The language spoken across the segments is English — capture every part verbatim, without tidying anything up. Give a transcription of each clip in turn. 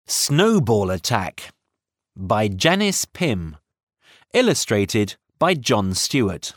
Snowball Attack by Janice Pym. Illustrated by John Stewart.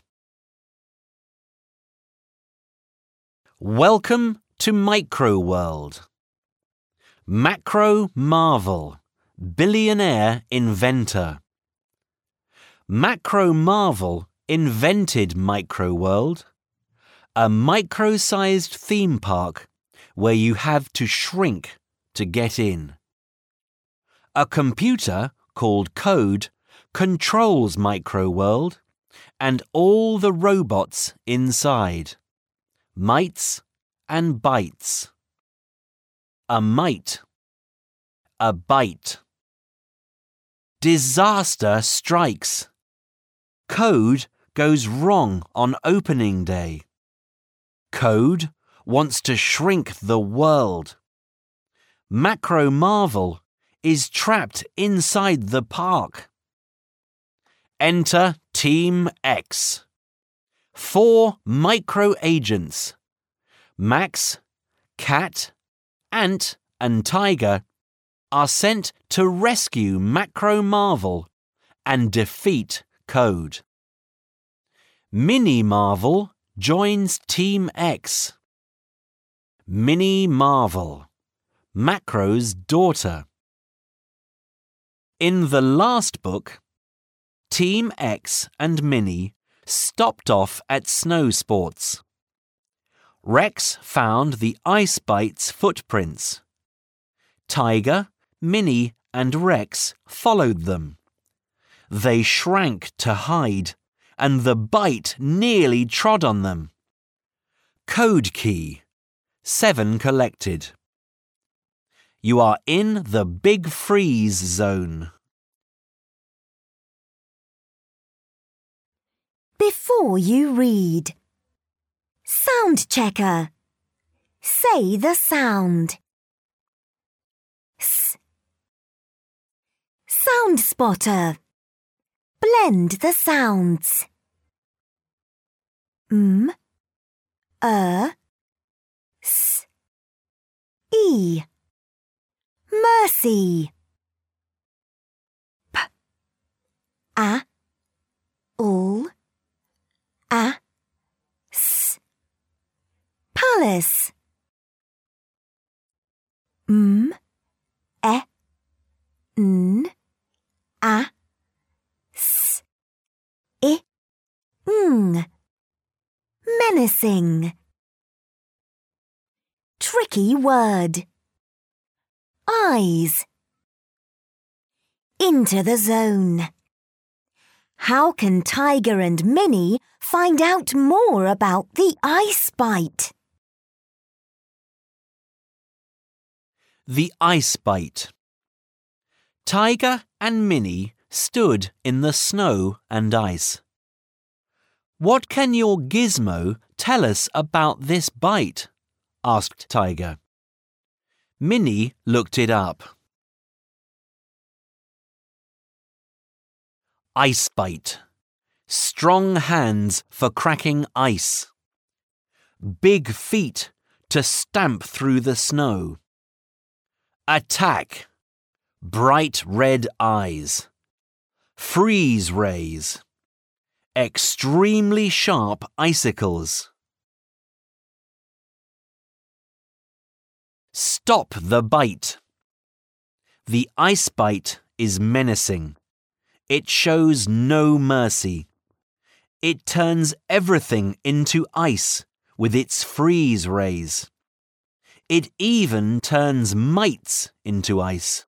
Welcome to Micro World. Macro Marvel, billionaire inventor. Macro Marvel invented Micro World, a micro-sized theme park where you have to shrink to get in. A computer called Code controls Micro World and all the robots inside, mites and bytes. A mite, a bite. Disaster strikes. Code goes wrong on opening day. Code wants to shrink the world. Macro Marvel is trapped inside the park. Enter Team X. Four micro agents. Max, Cat, Ant, and Tiger are sent to rescue Macro Marvel and defeat Code. Mini Marvel joins Team X. Mini Marvel, Macro's daughter. In the last book, Team X and Minnie stopped off at snow sports. Rex found the ice bite's footprints. Tiger, Minnie, and Rex followed them. They shrank to hide, and the bite nearly trod on them. Code key. Seven collected. You are in the Big Freeze zone. Before you read. Sound checker. Say the sound. S. Sound spotter. Blend the sounds. M. Er. S. E. Mercy. P. A. Ul. A. S. Palace. M. E. N. A. S. I. Ng. Menacing. Tricky word. Eyes. Into the zone. How can Tiger and Minnie find out more about the ice bite? The ice bite. Tiger and Minnie stood in the snow and ice. What can your gizmo tell us about this bite? Asked Tiger. Minnie looked it up. Ice bite. Strong hands for cracking ice. Big feet to stamp through the snow. Attack. Bright red eyes. Freeze rays. Extremely sharp icicles. Stop the bite. The ice bite is menacing. It shows no mercy. It turns everything into ice with its freeze rays. It even turns mites into ice.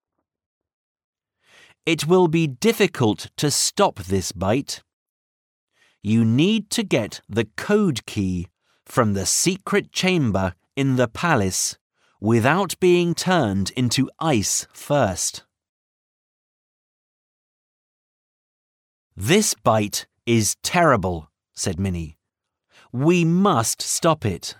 It will be difficult to stop this bite. You need to get the code key from the secret chamber in the palace without being turned into ice first. This bite is terrible, said Minnie. We must stop it.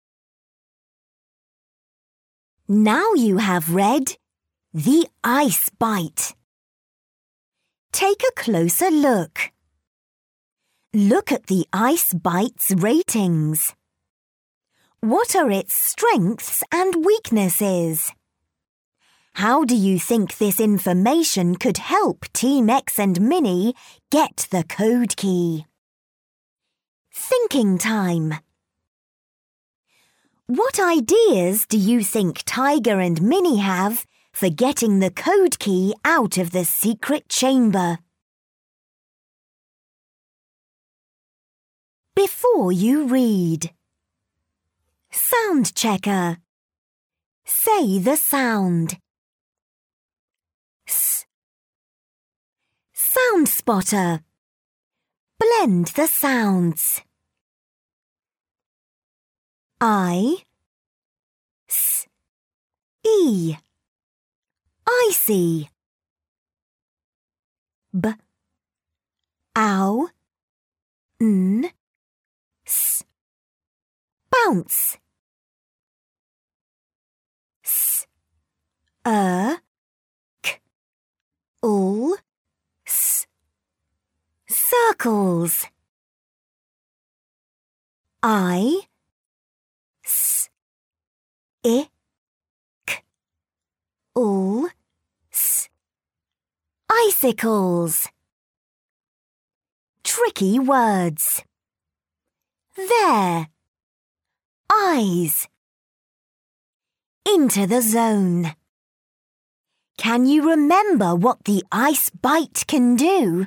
Now you have read The Ice Bite. Take a closer look. Look at the ice bite's ratings. What are its strengths and weaknesses? How do you think this information could help Team X and Minnie get the code key? Thinking time. What ideas do you think Tiger and Minnie have for getting the code key out of the secret chamber? Before you read. Sound checker. Say the sound. S. Sound spotter. Blend the sounds. I. S. E. Icy. B. Ow. N. S. Bounce. S. Er. K. Ul. S. Circles. I. S. I. K. Ul. S. Icicles. Tricky words. There. Eyes. Into the zone. Can you remember what the ice bite can do?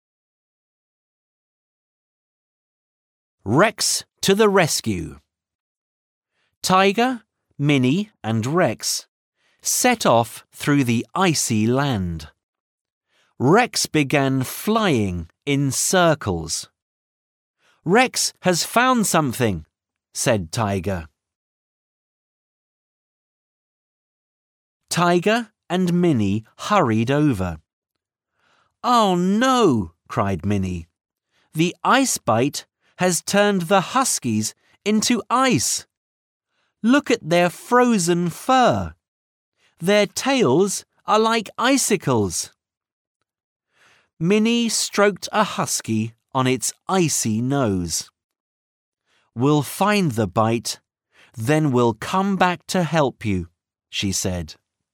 Rex to the rescue. Tiger, Minnie and Rex set off through the icy land. Rex began flying in circles. Rex has found something, said Tiger. Tiger and Minnie hurried over. Oh no, cried Minnie. The ice bite has turned the huskies into ice. Look at their frozen fur. Their tails are like icicles. Minnie stroked a husky on its icy nose. We'll find the bite, then we'll come back to help you, she said.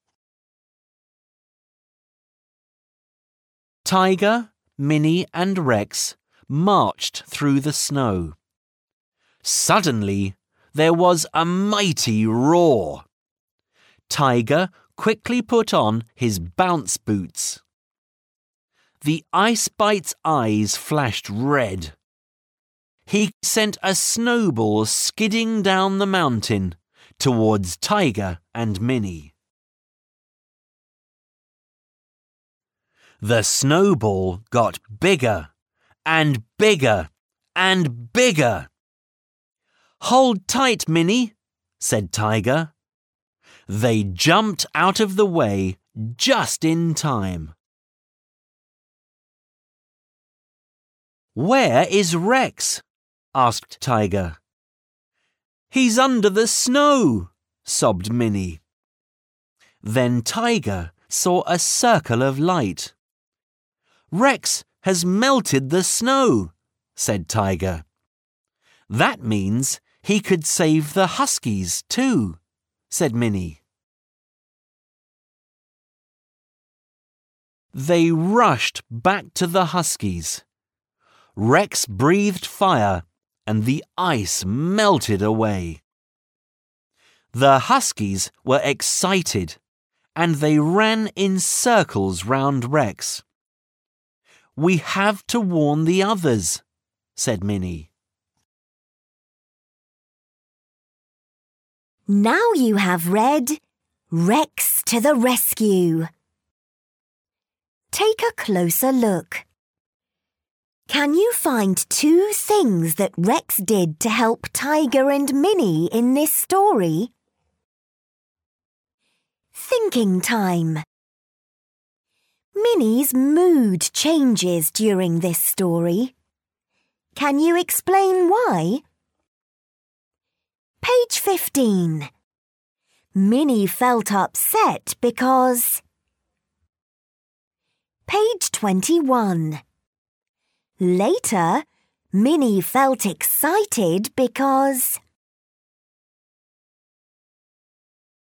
Tiger, Minnie and Rex marched through the snow. Suddenly, there was a mighty roar. Tiger quickly put on his bounce boots. The ice bite's eyes flashed red. He sent a snowball skidding down the mountain towards Tiger and Minnie. The snowball got bigger and bigger and bigger. Hold tight, Minnie, said Tiger. They jumped out of the way just in time. Where is Rex? Asked Tiger. He's under the snow, sobbed Minnie. Then Tiger saw a circle of light. Rex has melted the snow, said Tiger. That means he could save the huskies too, said Minnie. They rushed back to the huskies. Rex breathed fire and the ice melted away. The huskies were excited and they ran in circles round Rex. We have to warn the others, said Minnie. Now you have read Rex to the Rescue. Take a closer look. Can you find two things that Rex did to help Tiger and Minnie in this story? Thinking time. Minnie's mood changes during this story. Can you explain why? Page fifteen. Minnie felt upset because... Page twenty-one. Later, Minnie felt excited because...